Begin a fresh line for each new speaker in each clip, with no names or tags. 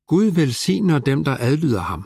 Gud velsigner dem, der adlyder ham.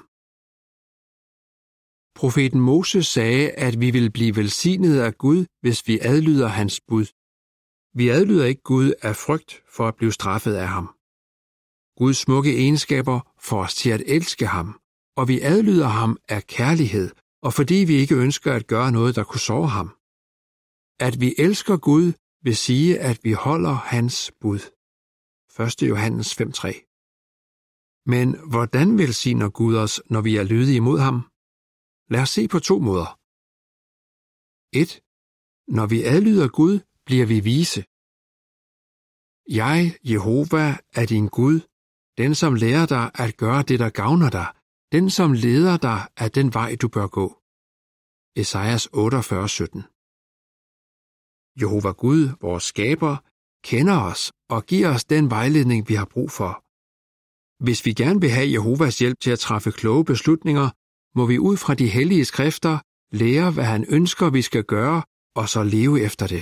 Profeten Moses sagde, at vi vil blive velsignet af Gud, hvis vi adlyder hans bud. Vi adlyder ikke Gud af frygt for at blive straffet af ham. Guds smukke egenskaber får os til at elske ham, og vi adlyder ham af kærlighed, og fordi vi ikke ønsker at gøre noget, der kunne såre ham. At vi elsker Gud vil sige, at vi holder hans bud. 1. Johannes 5:3. Men hvordan velsigner Gud os, når vi er lydige imod ham? Lad os se på 2 måder. 1. Når vi adlyder Gud, bliver vi vise. Jeg, Jehova, er din Gud, den som lærer dig at gøre det, der gavner dig, den som leder dig af den vej, du bør gå. Esajas 48:17. Jehova Gud, vores skaber, kender os og giver os den vejledning, vi har brug for. Hvis vi gerne vil have Jehovas hjælp til at træffe kloge beslutninger, må vi ud fra de hellige skrifter lære, hvad han ønsker, vi skal gøre, og så leve efter det.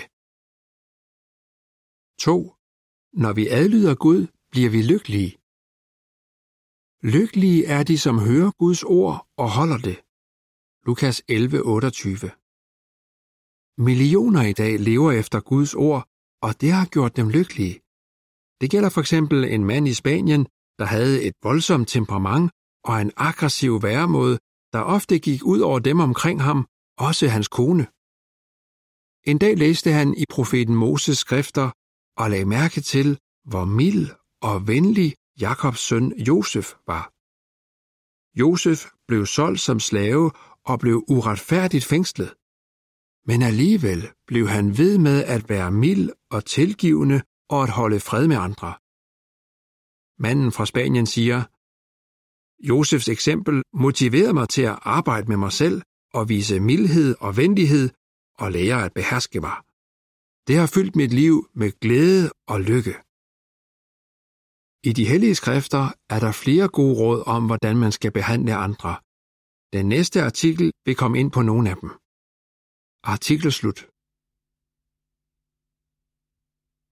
2. Når vi adlyder Gud, bliver vi lykkelige. Lykkelige er de, som hører Guds ord og holder det. Lukas 11:28. Millioner i dag lever efter Guds ord, og det har gjort dem lykkelige. Det gælder for eksempel en mand i Spanien, der havde et voldsomt temperament og en aggressiv væremåde, der ofte gik ud over dem omkring ham, også hans kone. En dag læste han i profeten Moses skrifter og lagde mærke til, hvor mild og venlig Jakobs søn Josef var. Josef blev solgt som slave og blev uretfærdigt fængslet. Men alligevel blev han ved med at være mild og tilgivende og at holde fred med andre. Manden fra Spanien siger, Josefs eksempel motiverede mig til at arbejde med mig selv og vise mildhed og venlighed og lære at beherske mig. Det har fyldt mit liv med glæde og lykke. I de hellige skrifter er der flere gode råd om, hvordan man skal behandle andre. Den næste artikel vil komme ind på nogle af dem. Artikel slut.